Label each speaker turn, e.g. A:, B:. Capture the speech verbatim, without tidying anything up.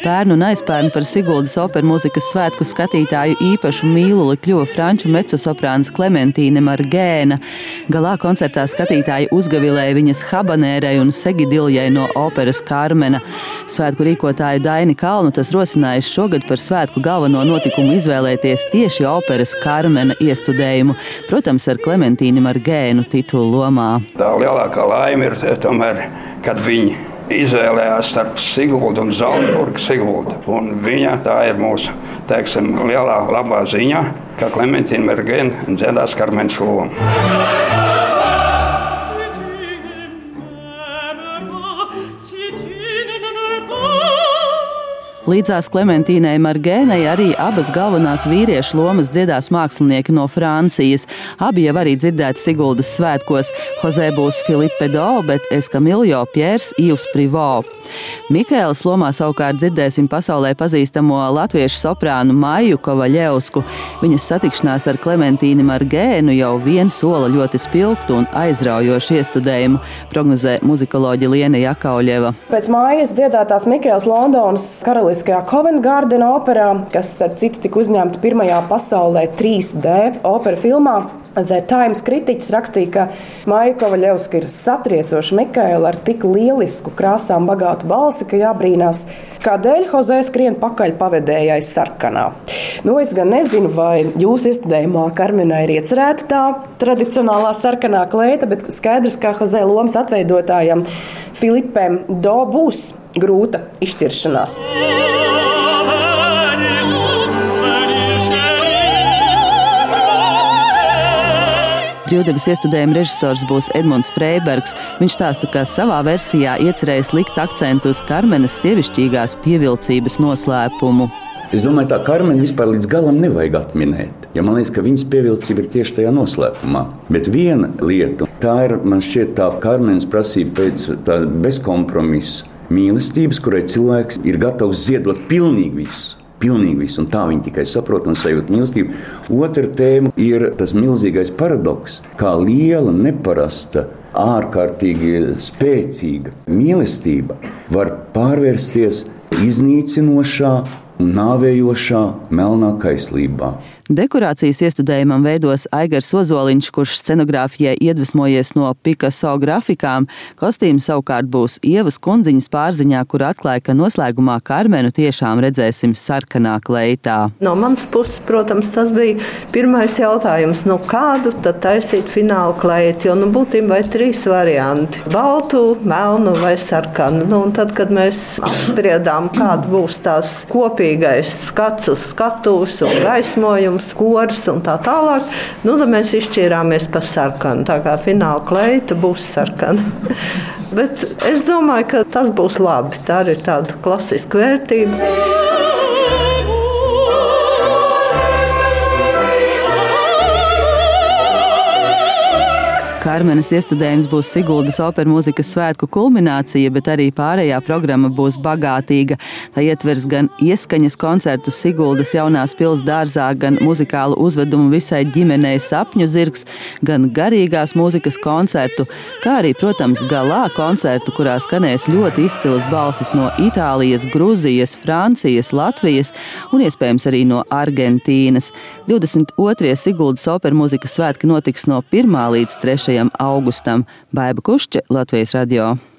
A: Pērn un aizpērn par Siguldas opermūzikas svētku skatītāju īpašu mīluli kļuva franču mecosoprāns Klementīne Margēna. Galā koncertā skatītāji uzgavilēja viņas habanērai un segidiljai no operas Karmena. Svētku rīkotāju Daini Kalnu tas rosinājis šogad par svētku galveno notikumu izvēlēties tieši operas Karmena iestudējumu, protams, ar Klementīni Margēnu titulu lomā.
B: Tā lielākā laime ir tomēr, kad viņi izvēlējās starp Siguldu un Zalcburgu Siguldu. Un viņa tā ir mūsu, teiksim, lielā labā ziņa, ka Klementīna Margēna dziedās Karmenas lomu.
A: Līdzās Klementīnei Margēnai arī abas galvenās vīriešu lomas dziedās mākslinieki no Francijas. Abi jau arī dzirdēti Siguldas svētkos. José būs Philippe Pédo, bet Eskamiljo Piers Yves Privo. Mikēlas lomā savukārt dzirdēsim pasaulē pazīstamo latviešu soprānu Maiju Kovaļevsku. Viņas satikšanās ar Klementīni Margēnu jau vien sola ļoti spilgtu un aizraujošu iestudējumu, prognozē muzikoloģe Liene Jakauļeva.
C: Pēc Maijas dziedātās Mikēlas Londonas karaliskajā Covent Garden operā, kas starp citu tika uzņemta pirmajā pasaulē trīs D opera filmā, The Times kritiķis rakstīja, ka Maija Kovaļevska ir satriecoša Mikēla ar tik lielisku krāsām bagātu balsi, ka jābrīnās, kādēļ José skrien pakaļ pavedējai sarkanā. Nu, es gan nezinu, vai jūsu iestudējumā Karmenā ir iecerēta tā tradicionālā sarkanā kleita, bet skaidrs, ka José lomas atveidotājam Filipem Do būs grūta izšķiršanās.
A: Brīvdabas iestudējuma režisors būs Edmunds Freibergs. Viņš stāsta, ka savā versijā iecerējis likt akcentu uz Karmenas sievišķīgās pievilcības noslēpumu.
D: Es domāju, tā Karmenu vispār līdz galam nevajag atminēt. Ja man liekas, ka viņas pievilcība ir tieši tajā noslēpumā. Bet viena lieta, tā ir, man šķiet, tā Karmenas prasība pēc tā bezkompromisa mīlestības, kurai cilvēks ir gatavs ziedot pilnīgi visu. Pilnīgi visu, un tā viņi tikai saprot un sajūt mīlestību. Otra tēma ir tas milzīgais paradoks, kā liela, neparasta, ārkārtīgi spēcīga mīlestība var pārvērsties iznīcinošā un nāvējošā melnā kaislībā.
A: Dekorācijas iestudējumam veidos Aigars Ozoliņš, kurš scenogrāfijai iedvesmojies no Picasso grafikām. Kostīmi savukārt būs Ievas Kundziņas pārziņā, kur atklāja, ka noslēgumā Karmenu tiešām redzēsim sarkanā kleitā.
E: No manas puses, protams, tas bija pirmais jautājums, nu kādu tad taisīt fināla kleitu, jo nu būtībā ir trīs varianti – baltu, melnu vai sarkanu. Nu, un tad, kad mēs apspriedām, kāda būs tās kopīgais skats uz skatuves un gaismojums, koris un tā tālāk, nu, tad mēs izšķīrāmies par sarkanu. Tā kā fināla kleita būs sarkana. Bet es domāju, ka tas būs labi. Tā ir tāda klasiska vērtība.
A: Karmenas iestudējums būs Siguldas opermūzikas svētku kulminācija, bet arī pārējā programma būs bagātīga. Tā ietvers gan ieskaņas koncertu Siguldas jaunās pils dārzā, gan muzikālu uzvedumu visai ģimenei Sapņu zirgs, gan garīgās mūzikas koncertu, kā arī, protams, galā koncertu, kurā skanēs ļoti izcilas balsis no Itālijas, Gruzijas, Francijas, Latvijas un iespējams arī no Argentīnas. divdesmit otrie Siguldas opermūzikas svētki notiks no pirmā līdz trešajam augustam. Baiba Kušče, Latvijas radio.